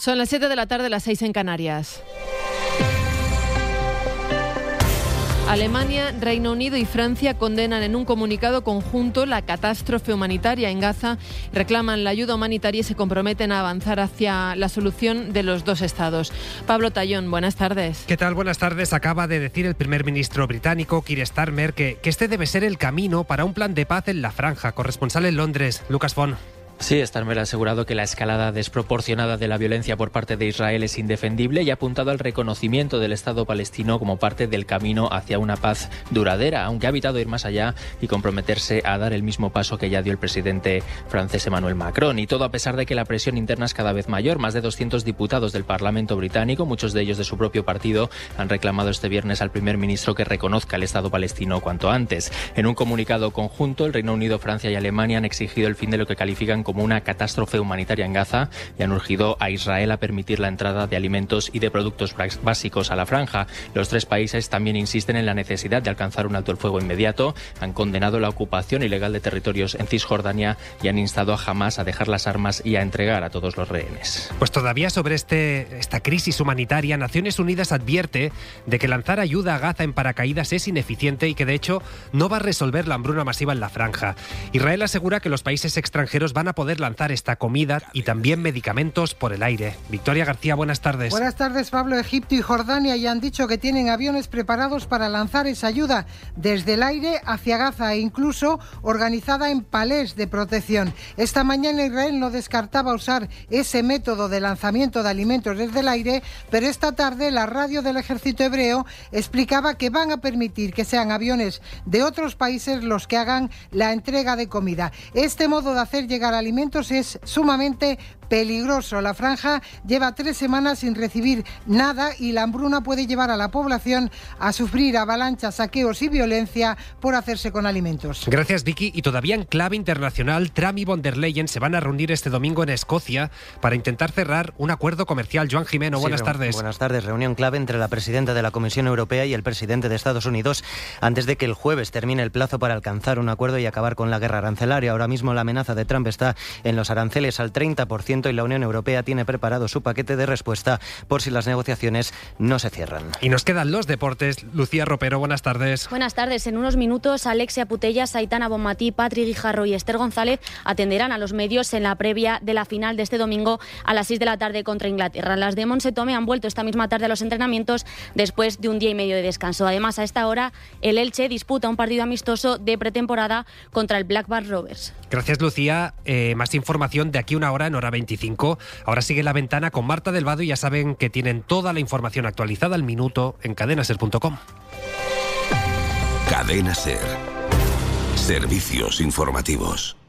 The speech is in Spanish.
Son las 7 de la tarde, las 6 en Canarias. Alemania, Reino Unido y Francia condenan en un comunicado conjunto la catástrofe humanitaria en Gaza, reclaman la ayuda humanitaria y se comprometen a avanzar hacia la solución de los dos estados. Pablo Tallón, buenas tardes. ¿Qué tal? Buenas tardes. Acaba de decir el primer ministro británico, Keir Starmer, que este debe ser el camino para un plan de paz en la franja. Corresponsal en Londres, Lucas Fon. Sí, Starmer ha asegurado que la escalada desproporcionada de la violencia por parte de Israel es indefendible y ha apuntado al reconocimiento del Estado palestino como parte del camino hacia una paz duradera, aunque ha evitado ir más allá y comprometerse a dar el mismo paso que ya dio el presidente francés Emmanuel Macron. Y todo a pesar de que la presión interna es cada vez mayor. Más de 200 diputados del Parlamento británico, muchos de ellos de su propio partido, han reclamado este viernes al primer ministro que reconozca el Estado palestino cuanto antes. En un comunicado conjunto, el Reino Unido, Francia y Alemania han exigido el fin de lo que califican como una catástrofe humanitaria en Gaza y han urgido a Israel a permitir la entrada de alimentos y de productos básicos a la franja. Los tres países también insisten en la necesidad de alcanzar un alto el fuego inmediato, han condenado la ocupación ilegal de territorios en Cisjordania y han instado a Hamás a dejar las armas y a entregar a todos los rehenes. Pues todavía sobre esta crisis humanitaria, Naciones Unidas advierte de que lanzar ayuda a Gaza en paracaídas es ineficiente y que de hecho no va a resolver la hambruna masiva en la franja. Israel asegura que los países extranjeros van a poder lanzar esta comida y también medicamentos por el aire. Victoria García, buenas tardes. Buenas tardes, Pablo. Egipto y Jordania ya han dicho que tienen aviones preparados para lanzar esa ayuda desde el aire hacia Gaza e incluso organizada en palés de protección. Esta mañana Israel no descartaba usar ese método de lanzamiento de alimentos desde el aire, pero esta tarde la radio del ejército hebreo explicaba que van a permitir que sean aviones de otros países los que hagan la entrega de comida. Este modo de hacer llegar alimentos es sumamente peligroso. La franja lleva 3 semanas sin recibir nada y la hambruna puede llevar a la población a sufrir avalanchas, saqueos y violencia por hacerse con alimentos. Gracias, Vicky. Y todavía en clave internacional, Trump y von der Leyen se van a reunir este domingo en Escocia para intentar cerrar un acuerdo comercial. Joan Jimeno, buenas tardes. Buenas tardes. Reunión clave entre la presidenta de la Comisión Europea y el presidente de Estados Unidos antes de que el jueves termine el plazo para alcanzar un acuerdo y acabar con la guerra arancelaria. Ahora mismo la amenaza de Trump está en los aranceles al 30% y la Unión Europea tiene preparado su paquete de respuesta por si las negociaciones no se cierran. Y nos quedan los deportes. Lucía Ropero, buenas tardes. Buenas tardes. En unos minutos, Alexia Putellas, Aitana Bonmatí, Patrick Guijarro y Esther González atenderán a los medios en la previa de la final de este domingo a las 6 de la tarde contra Inglaterra. Las de Montse Tomé han vuelto esta misma tarde a los entrenamientos después de un día y medio de descanso. Además, a esta hora, el Elche disputa un partido amistoso de pretemporada contra el Blackburn Rovers. Gracias, Lucía. Más información de aquí a una hora, en hora 25. Ahora sigue La Ventana con Marta del Vado y ya saben que tienen toda la información actualizada al minuto en cadenaser.com. Cadena Ser. Servicios informativos.